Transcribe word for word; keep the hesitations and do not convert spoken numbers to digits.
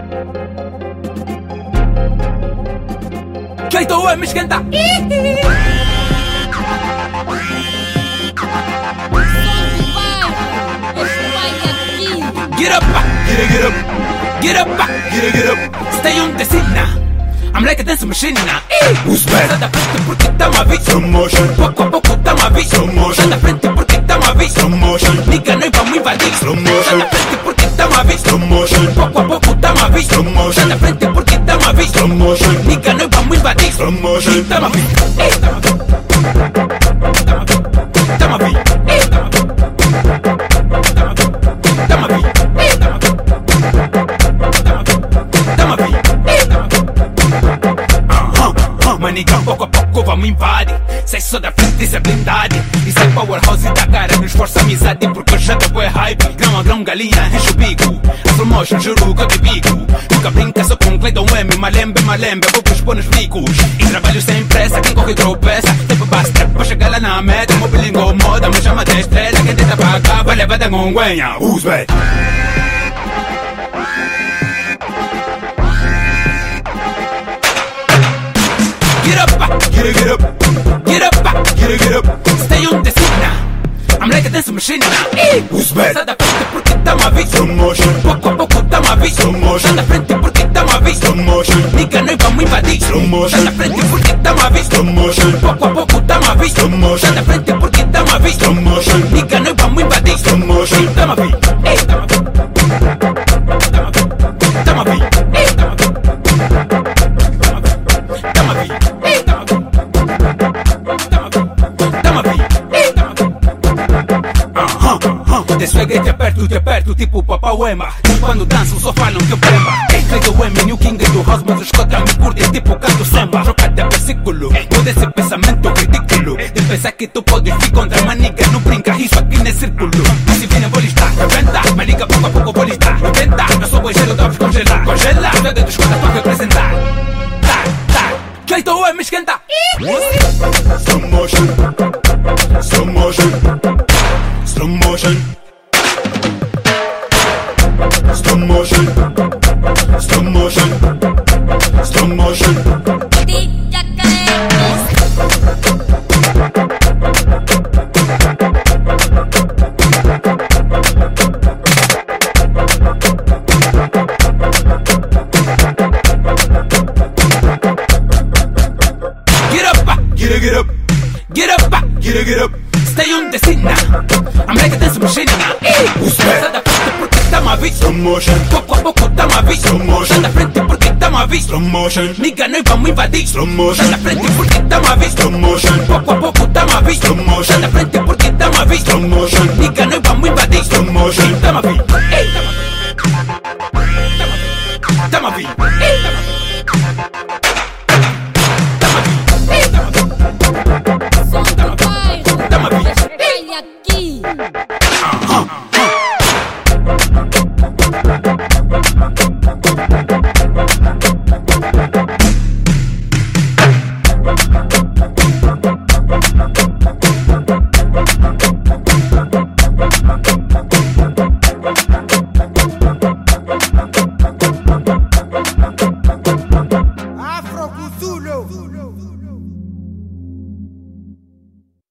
Cleito é me esquenta. Get up, get up, get up, get up, get up, get up. Stay on the scene now. I'm like a dance machine now. Who's bad? Sai da frente porque tá uma vez. Slow motion. Pouco a pouco tá uma vez. Slow motion. Sai da frente porque tá uma vez. Slow motion. Nigga, nós vamos invadir. Slow motion. Sai da frente porque tá uma vez. Slow motion. Pouco a pouco tá uma vez. Slow motion. Sai da frente porque tá uma vez. Slow motion. Nigga, nós vamos invadir. Slow motion. Tá uma vez. Ei, tá uma vez. Tá uma vez. Tá uma vez. Ei, tá uma vez. Tá uma vez. Ei, tá uma vez. Tá uma vez. Ei, tá uma vez. Manigão, pouco a pouco vamos invadir. Sai só da frente, isso é blindade. Isso é powerhouse da cara, não esforça amizade. Porque eu já tô é hype. Grão a grão, galinha, enche o bico. A slow motion, juro que eu te bico. Nunca brinca só com Cleiton M. Malembe, malembe, vou pôr nos bicos. E trabalho sem pressa, quem corre tropeça. Tempo basta pra chegar lá na meta. Mobilingo moda, me chama de estrela. Quem tenta pagar, vai levar da gonguenha. Who's bad? Get up, get up, get up, get up, get up, get up. Stay on the scene now. I'm like a dance machine now. Who's bad? Sai da frente porque tá uma vez. Slow motion. Pouco a pouco tá uma vez. Slow motion. Sai da frente porque tá uma vez. Slow motion. Nigga, nós vamos invadir. Slow motion. Sai da frente porque tá uma vez. Slow motion. Pouco a pouco tá uma vez. Slow motion. Sai da frente porque tá uma vez. Slow motion. Nigga, nós vamos invadir. Slow motion. Tá uma vez. Ei, tá uma vez. Tá uma vez. Tá uma vez. Ei, tá uma vez. Tá uma vez. Te swag e te aperto, te aperto tipo Papau Ema. Quando dançam só falam que eu prema. Cleito M, New King do House, mas os contra me curtem tipo canto samba. Troca de versículo, todo esse pensamento ridículo. De pensar que tu podes vir contra maniga. Não brinca, isso aqui não é círculo. Mas se virem vou listar, reventa. Maniga pouco a pouco vou listar, reventa. Eu sou boi gelo, dá pra congelar. Congela, os dedos contra pra representar. Tá, tá, Cleito M, esquenta. Slow motion, slow motion, slow motion. Slow motion, slow motion, slow motion. Get up, get up, get up, get up, get up, get up. Stay on the scene now. I'm like a dance machine now. Who's bad? Tá uma vez. Slow motion. Pouco a pouco tá uma vez. Slow motion. Sai da frente porque tá uma vez. Slow motion. Nigga, nós vamos invadir. Slow motion. Sai da frente porque tá uma vez. Slow motion. Pouco a pouco tá uma vez. Slow motion. Sai da frente porque tá uma vez. Slow motion. Nigga, nós vamos invadir. Slow motion. Tá uma vez. Ei, tá uma vez. Tá uma vez. Ei, tá uma vez. Tá uma vez. Ei, tá uma vez. Tá uma vez. Tá uma vez. Aqui. Aham.